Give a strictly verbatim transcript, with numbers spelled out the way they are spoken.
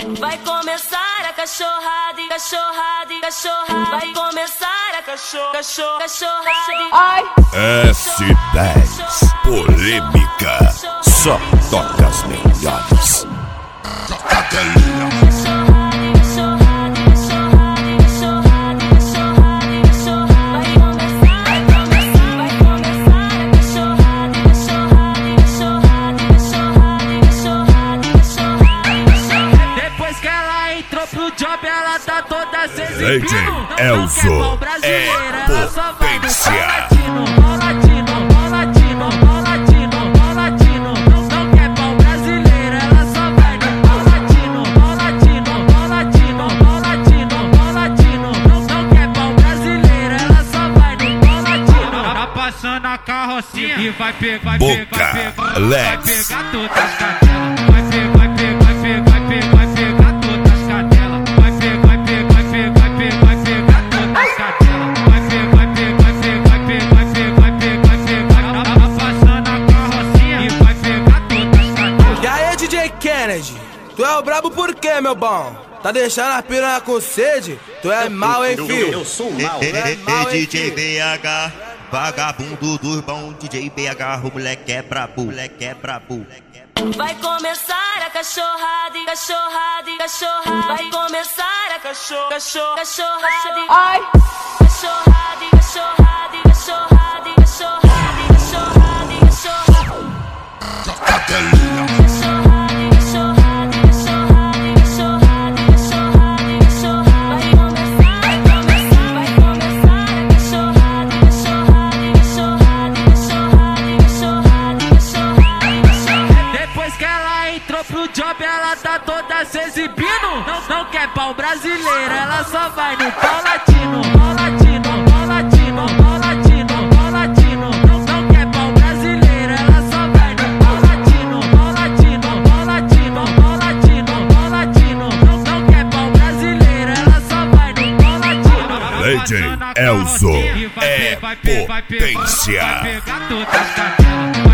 Vai começar a cachorrada, cachorrada, cachorrada. Vai começar a cachorro, cachorro, cachorrada. Ai. S dez Polêmica, só toca as melhores. Pro job ela tá toda se exibindo. Legend Elzo é potência. Latino, latino, latino, latino. Não quer pau brasileiro, ela só vai no latino, latino, latino, latino, latino. Não quer pau brasileiro, ela só vai no latino. Tá passando a carrocinha e vai pegar, vai pegar, vai pegar, vai pegar todas as cadelas. Vai pegar, vai pegar, vai pegar, vai pegar, vai pegar todas as cadelas. Vai pegar, vai pegar, vai pegar, vai pegar, vai pegar todas as cadelas. Vai pegar, vai pegar, vai pegar, vai pegar, vai pegar, vai pegar, vai pegar. Tá passando a carrocinha e vai pegar todas as cadelas. E aí, D J Kennedy, tu é o brabo por quê, meu bom? Tá deixando a piranha com sede? Tu é mal, hein, filho? Eu sou mal. D J B H, vagabundo do urbão. D J B H, o moleque é brabo, moleque é brabo. Vai começar a cachorrada, cachorrada, cachorrada. Vai começar a cachorro, cachorro, cachorrada. Ai. Cachorrada, cachorrada, cachorrada, cachorrada, cachorrada, cachorrada. Pro job ela tá toda se exibindo. Não, não quer pau brasileiro, ela só vai no pau latino, pau latino, pau latino, pau latino, pau latino. Não, não quer pau brasileiro, ela só vai no pau latino, pau latino, pau latino, pau latino, pau latino. Não, não quer pau brasileiro, ela só vai no pau latino. Legend Elzo é potência. Vai pegar todas as cadelas.